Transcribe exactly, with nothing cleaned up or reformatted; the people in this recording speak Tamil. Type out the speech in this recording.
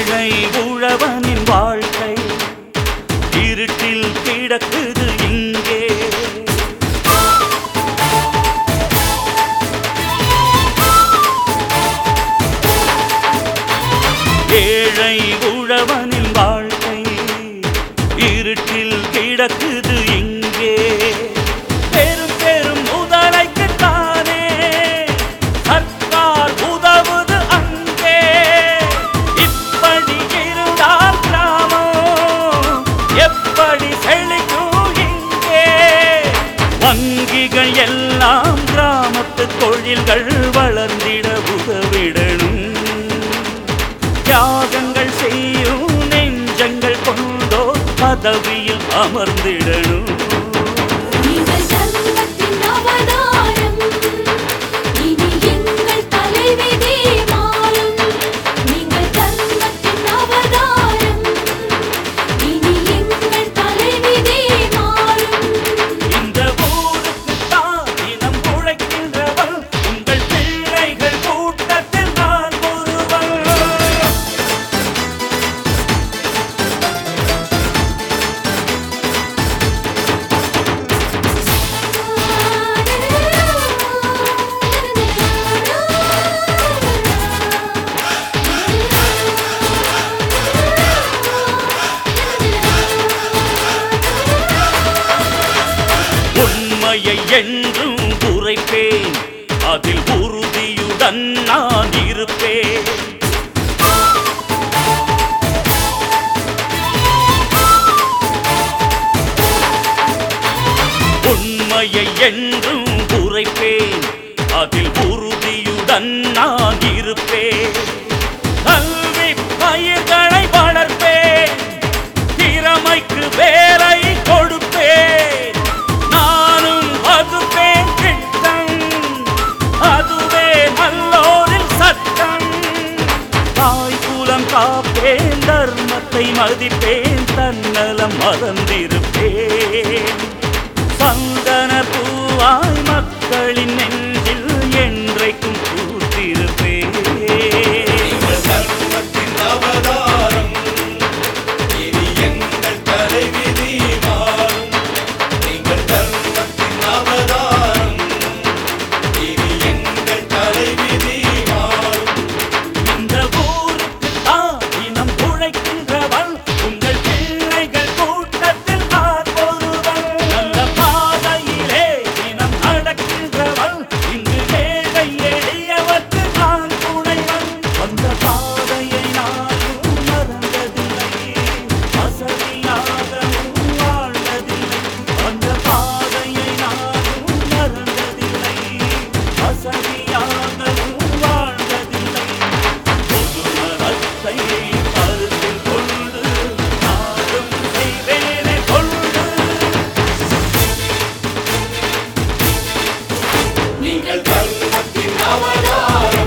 ஏழை உழவனின் வாழ்க்கை இருட்டில் கிடக்குது இங்கே. ஏழை உழவனின் வாழ்க்கை இருட்டில் கிடக்குது இங்கே. பெரும் பெரும் முதலைக்குத்தானே சர்க்கார் உதவுது அங்கே. இப்படி இருந்தால் கிராமம் எப்படி செழிக்கும் இங்கே? வங்கிகள் எல்லாம் கிராமத்து தொழில்கள் வளர்ந்திட உதவிடணும். தியாகங்கள் செய்யும் நெஞ்சங்கள் கொண்டோ பதவியில் அமர்ந்திடணும். உண்மையை என்றும் உரைப்பேன், அதில் உறுதியுடன் நான் இருப்பேன். உண்மையை என்றும் உரைப்பேன், அதில் உறுதியுடன் நான் இருப்பேன். கல்வி பயிர்களை வளர்ப்பேன், திறமைக்கு வேலை கொடுப்பேன். நானும் வகுப்பேன் திட்டம், அதுவே நல்லோரின் சட்டம். தாய் குலம் காப்பேன், தர்மத்தை மதிப்பேன், தன்னலம் மறந்திருப்பேன். சந்தன பூவாய் மக்களின் நெஞ்சில் என்றைக்கும் பூத்திருப்பேன். தர்மத்தின் அவதாரம் இனி எங்கள் தலைவிதி மாறும். நீங்கள் தர்மத்தின் அவதாரம் இனி எங்கள் தலைவிதி மாறும். இந்த ஊருக்கு தான் இனம் உழைக்கின்றவள், உங்கள் பிள்ளைகள் கூட்டத்தில் நான் ஒருவன். நல்ல பாதையிலே இனம் நடக்கின்றவள், இங்கு ஏழை எளியவர்க்கு நான் துணைவன். அந்த பாதையை நானும் மறந்ததில்லை, வசதியாகவும் வாழ்ந்ததில்லை. அந்த பாதையை நானும் மறந்ததில்லை, வசதியாகவும் வாழ்ந்ததில்லை. பொதுநலத்தை கருத்தில் கொண்டு நாடும் செய்வேனே கொண்டு. நீங்கள் தர்மத்தின் அவதாரம்